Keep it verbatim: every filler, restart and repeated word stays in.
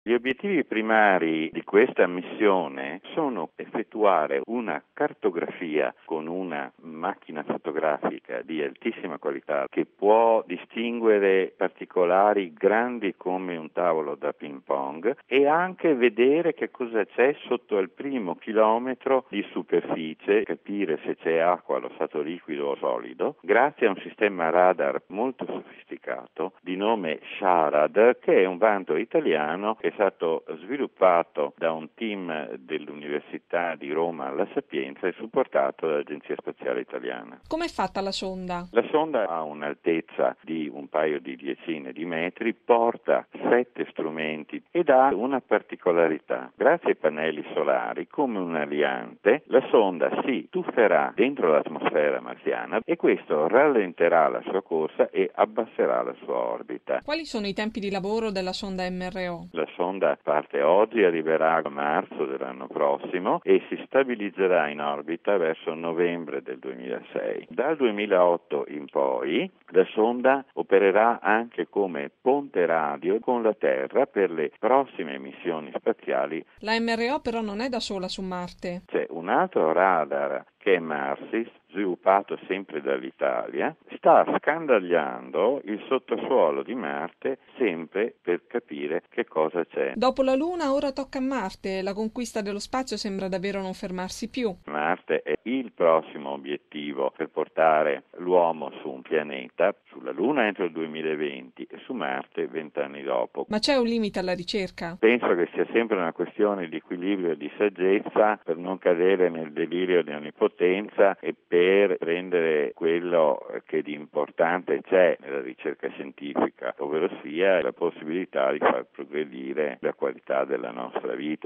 Gli obiettivi primari di questa missione sono effettuare una cartografia con una macchina fotografica di altissima qualità che può distinguere particolari grandi come un tavolo da ping pong e anche vedere che cosa c'è sotto il primo chilometro di superficie, capire se c'è acqua allo stato liquido o solido, grazie a un sistema radar molto sofisticato di nome SHARAD, che è un vanto italiano che è stato sviluppato da un team dell'Università di Roma alla Sapienza e supportato dall'Agenzia Spaziale Italiana. Com'è fatta la sonda? La sonda ha un'altezza di un paio di decine di metri, porta sette strumenti ed ha una particolarità. Grazie ai pannelli solari, come un aliante, la sonda si tufferà dentro l'atmosfera marziana e questo rallenterà la sua corsa e abbasserà la sua orbita. Quali sono i tempi di lavoro della sonda M R O? La sonda parte oggi, arriverà a marzo dell'anno prossimo e si stabilizzerà in orbita verso novembre del duemilasei. Dal duemilaotto in poi la sonda opererà anche come ponte radio con la Terra per le prossime missioni spaziali. La M R O però non è da sola su Marte. C'è un altro radar che è MARSIS, sviluppato sempre dall'Italia, sta scandagliando il sottosuolo di Marte sempre per capire che cosa c'è. Dopo la Luna ora tocca a Marte, la conquista dello spazio sembra davvero non fermarsi più. Marte è il prossimo obiettivo per portare l'uomo su un pianeta, sulla Luna entro il duemilaventi e su Marte vent'anni dopo. Ma c'è un limite alla ricerca? Penso che sia sempre una questione di equilibrio e di saggezza per non cadere nel delirio di onnipotenza e per prendere quello che di importante c'è nella ricerca scientifica, ovvero sia la possibilità di far progredire la qualità della nostra vita.